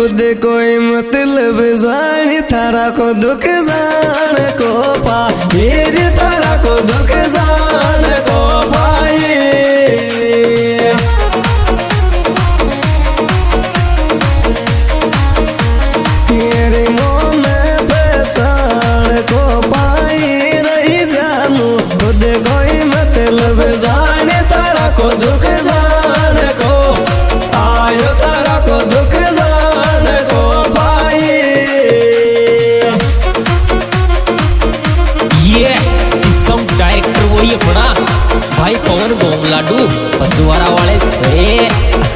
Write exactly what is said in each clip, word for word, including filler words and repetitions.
खुद कोई मतलब जान थारा को दुख जान को पा मेरे थारा को दुख जान को पाए मेरे मन पहचान को पाए नहीं जानू खुद कोई मतलब जान तारा को दुख जान को आयो तारा को दुख जान को पाए ये सॉन्ग डायरेक्टर वही अपना भाई पवन गोंगलाडू पचवारा वाले थे।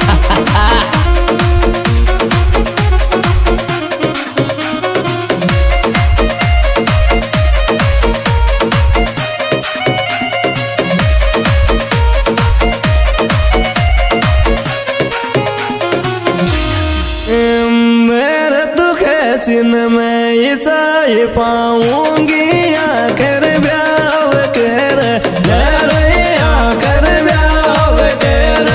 मेरे दुख चिन्ह में ये चाहे पाऊंगी आकर ब्याह कर आकर ब्याह कर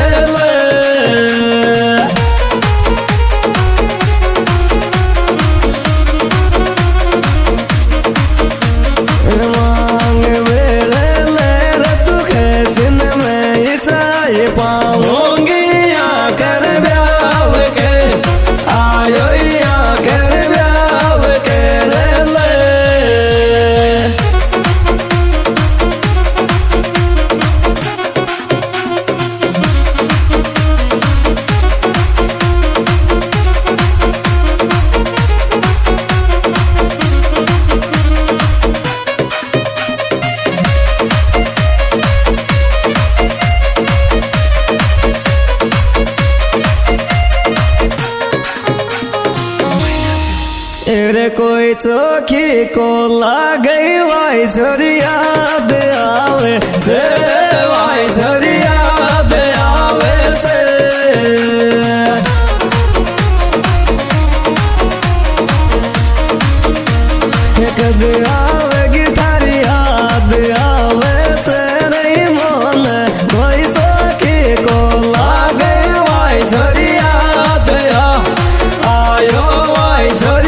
मांग मेरे ले दुख चिन्ह में ये चाहे पाऊंगी आकर ब्याह कर आयो आकर ब्याह कर ले रे कोई चौकी को लागई वाई छोरी याद आवे से वाई छोरी याद आवे से कद आवेगी थारी याद आवे से नहीं मन कोई चौकी को लागई वाई छोरी याद आयो वाई छोरी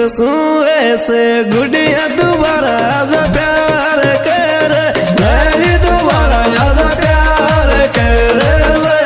सुए से गुड़िया दोबारा आजा प्यार कर मेरी दोबारा आजा प्यार कर ले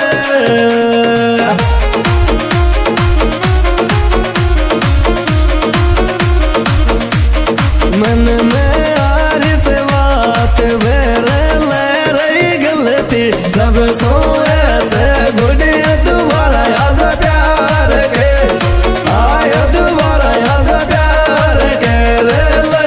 मन में आर से बात मेरे ले रही गलती सब सोए से गुड़िया दोबारा आजा प्यार के आयो दोबारा आजा प्यार कर ले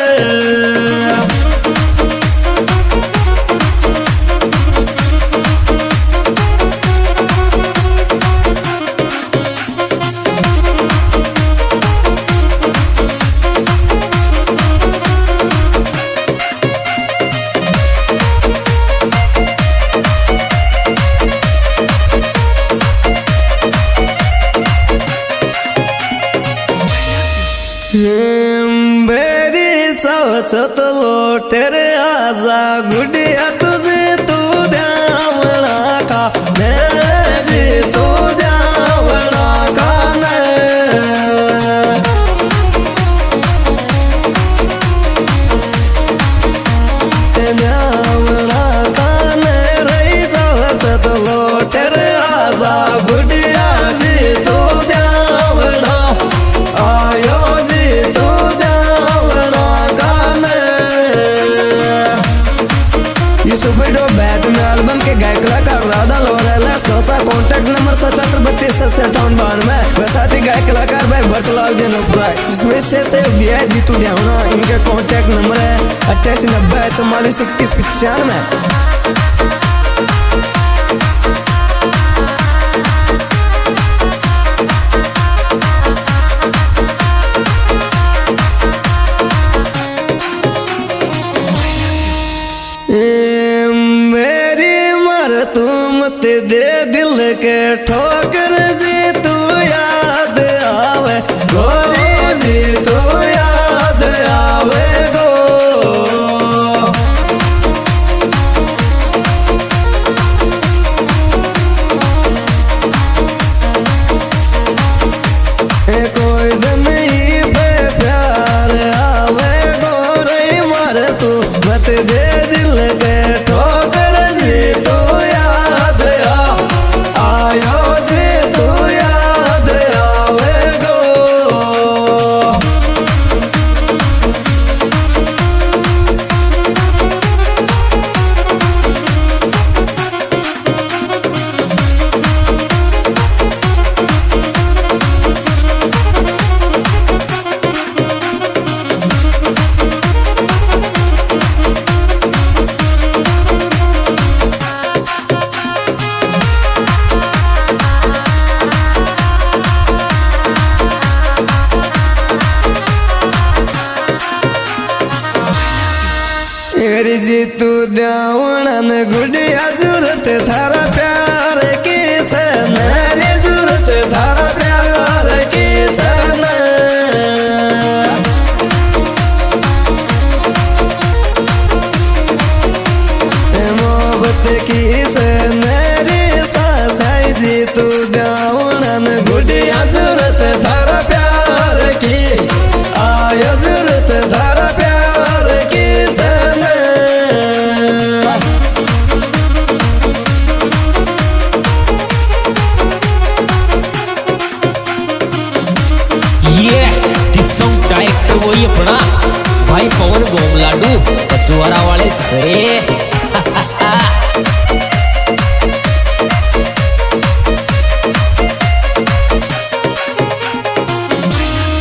बेरी चौचत लोटेरे आजा गुड़िया तुझे तू द्यावणा का जी तू द्यावणा का द्यावणा का रही चौचत लोटेरे आजा गुड़िया जी तू द्यावणा आयो जी तू एल्बम के गायक कलाकार राधा लोरेला दोसा कॉन्टैक्ट नंबर सतहत्तर बत्तीस अस्सी अठावन बानवे वैसाथी गायक कलाकार भाई भरतलाल जनोपुरा जिसमें से सहयोग दिया है जीतू ध्यावना। इनके कॉन्टैक्ट नंबर है अट्ठासी नब्बे चौवालीस इकतीस पचानवे। तुम ते दे दिल के ठोकर जी तू याद आवे गोरी जी तू याद आवे गो कोई दिन ही पे प्यार आवे गोरी मार तू मत दे दिल के ठोकर जी तू जी तू द्यावणन गुड़िया जरूरत थारा प्यार की मेरी जरूरत थारा प्यार की मोहब्बत की मेरी सासाई जी तू द्यावणन गुड़िया जरूरत थारा प्यार की आयो जरूरत थारा प्यार की वही अपना भाई पवन गोम लाडू पचवारा वाले थे।